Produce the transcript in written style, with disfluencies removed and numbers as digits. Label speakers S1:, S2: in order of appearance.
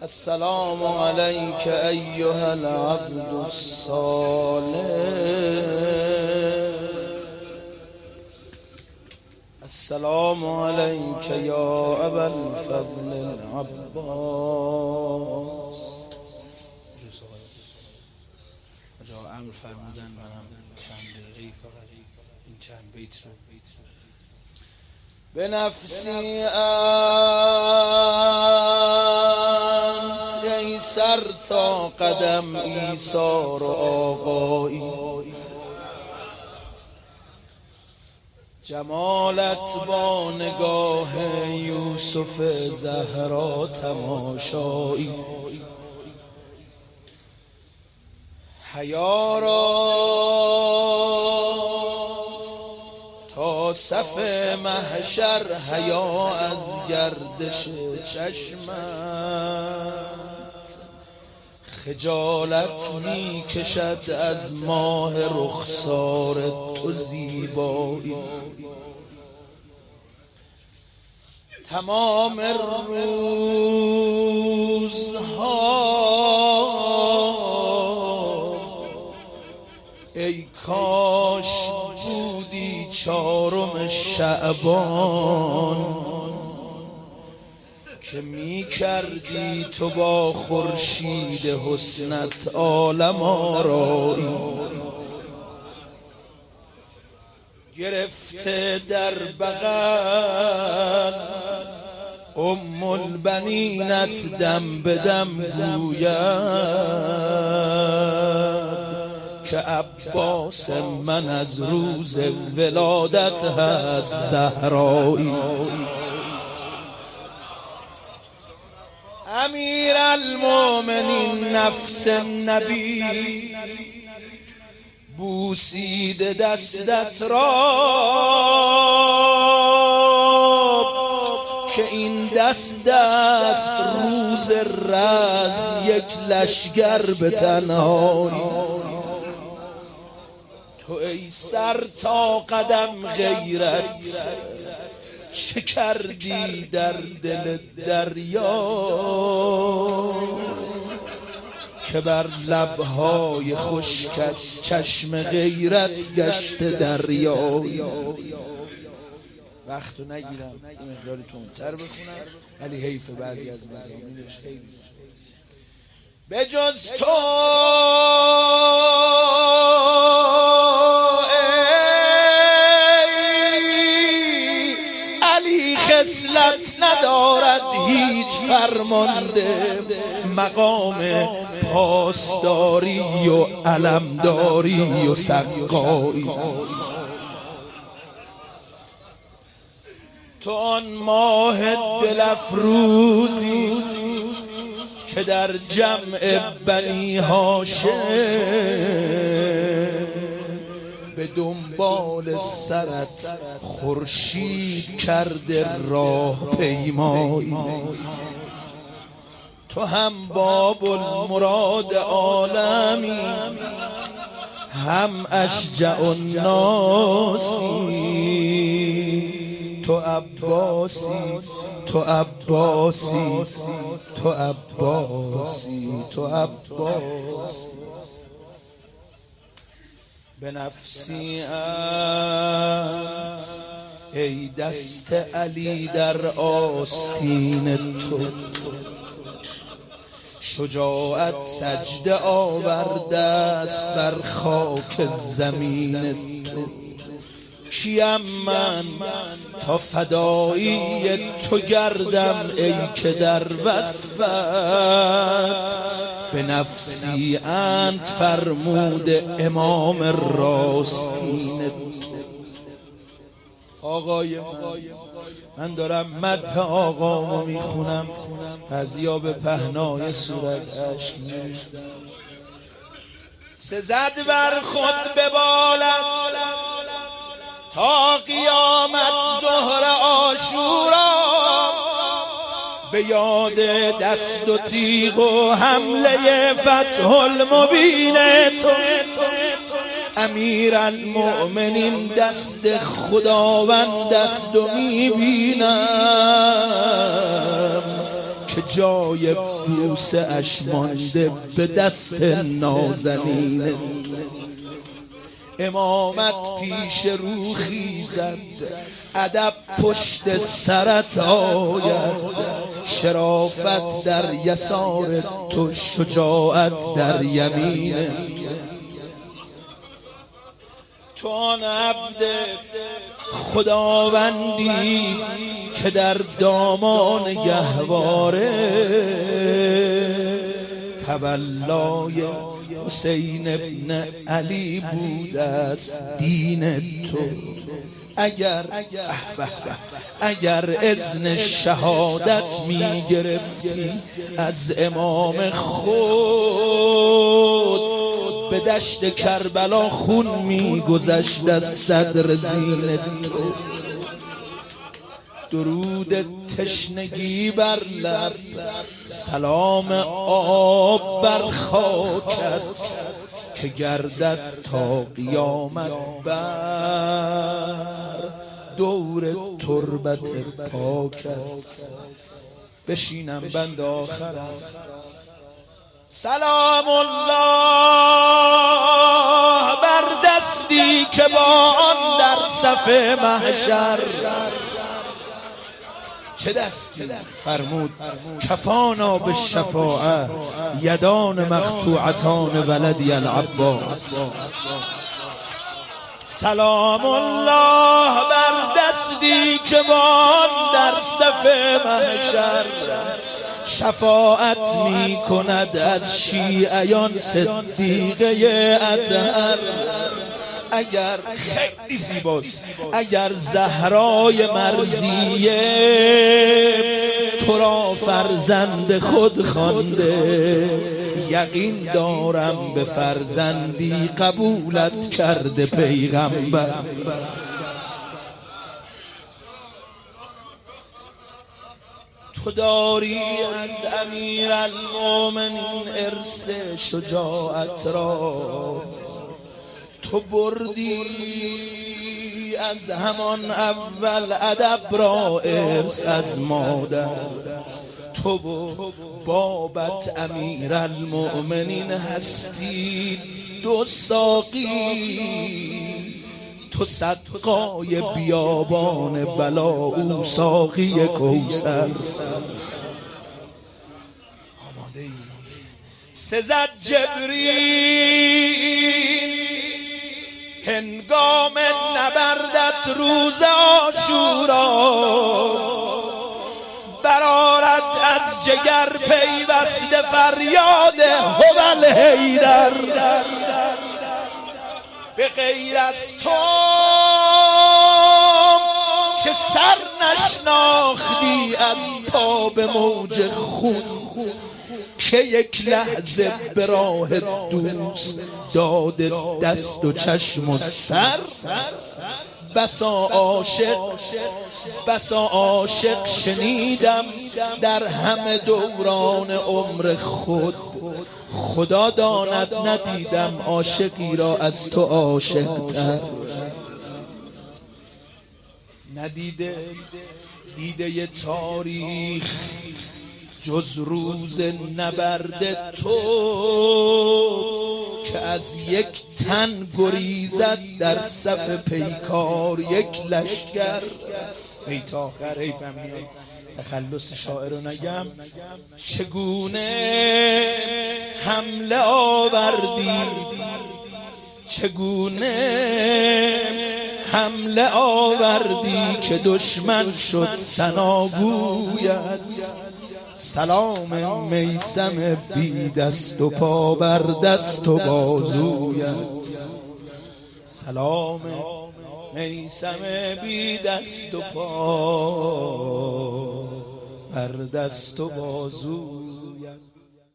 S1: السلام عليك أيها العبد الصالح. السلام عليك يا أبا الفضل العباس. امر فرمودن منم چند دقیقه فقط این چند بیت رو به نفسی انت ای سر تا قدم ایثار و آقایی، جمالت با نگاه یوسف زهرا تماشایی، حیا را تا صف محشر، حیا از گردش چشمت، خجالت می کشد از ماه رخسار تو زیبایی، تمام روزها ای کاش بودی چهارم شعبان، که می کردی تو با خورشید حسنت عالم آرایی، گرفته در بغل ام البنینت دم به دم گوید که عباس من از روز ولادت هست زهرایی. امیر المؤمنین نفس نبی بوسیده دستت را، که این دست روز رز یک لشگر به تنهایی، تو ای سر تا قدم غیرت چه کردی در دل دریا، که بر لبهای خشکت چشم غیرت گشت دریایی. وقتو نگیرم این مقداری تندتر بخونم، ولی حیف بعضی از مضامینش خیلی به جز تو ای علی خصلت ندارد هیچ فرمانده، مقام پاسداری و علمداری و سقایی. تو آن ماه دل افروزی که در جمع بنی هاشم به دنبال سرت خورشید کرده راه پیمایی، تو هم باب المراد عالمی، هم اشجع الناسی، تو عباسی تو عباسی تو عباسی تو عباسی. به نفسی انت ای دست علی در آستین تو، شجاعت سجده آورده است بر خاک زمین تو، کیم من تا فدایی تو گردم ای که در وصفت به نفسی انت فرمود امام راستین تو. آقای من دارم مدح آقامو میخونم، از به پهنای صورت اشک میریزم، سزد بر خود ببالد تا قیامت ظهر عاشورا، به یاد دست و تیغ و حمله فتح المبین تو. امیر المؤمنین دست خداوند است و میبینم که جای بوسه اش مانده به دست نازنین. امامت پیش رو خیزد، ادب پشت سرت آید، شرافت در یسار تو، شجاعت در یمین. تو آن عبد خداوندی که در دامان گهواره تولای حسین ابن علی بوده است دین تو. اگر اذن شهادت می گرفتی از امام خود، به دشت کربلا خون می گذشت از صدر زین تو. درود تشنگی بر لب، سلام آب بر خاکت، که گردد تا قیامت بر دور تربت پاکت. بشینم بند آخرم. سلام الله بر دستی که با آن در صف محشر، چه دستی؟ فرمود کفانا بالشفاعه یدان مقطوعتان ولدی العباس. سلام الله بر دستی که با آن در صف محشر شفاعت می کند از شیعیان صدیقه اطهر. اگر خیلی زیباست، اگر زهرای مرضیه تو را فرزند خود خوانده، یقین دارم به فرزندی قبولت کرده پیغمبر. تو داری از امیرالمومنین ارث شجاعت را، تو بردی از همان اول ادب را ارث از مادر. تو بابت امیرالمؤمنین هستی دو ساقی، تو سقای بیابان بلا او ساقی کوثر. سزد جبریل هنگام نبردت روز عاشورا، برآرد از جگر پیوسته فریاد هوال حیدر. به غیر از تو که سر نشناختی از پا به موج خون، که یک لحظه به راه دوست داده دست و چشم و سر. بسا عاشق شنیدم در همه دوران عمر خود، خدا داند ندیدم عاشقی را از تو عاشق تر. ندیده دیده تاریخ جز روز نبرد تو، که از یک تن گریزد در صف پیکار یک لشکر. بیت آخر ای فهمیدم تخلص شاعر رو نگم. چگونه حمله آوردی، چگونه حمله آوردی که دشمن شد ثناگویت. سلام میثم بی دست و پا بر دست و بازویت. سلام میثم بی دست و پا بر دست و بازویت.